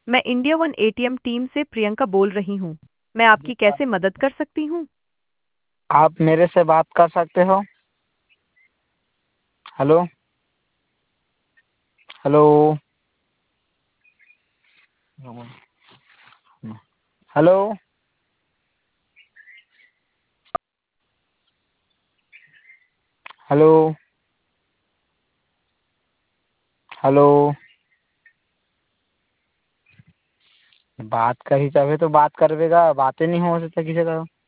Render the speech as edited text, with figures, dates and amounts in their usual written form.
मैं India one ATM team से प्रियंका बोल रही हूँ। मैं आपकी कैसे मदद कर सकती हूँ? आप मेरे से बात कर सकते हो? Hello hello hello hello hello बात करी तभी तो बात करवेगा, बातें नहीं हो सकता किसी का।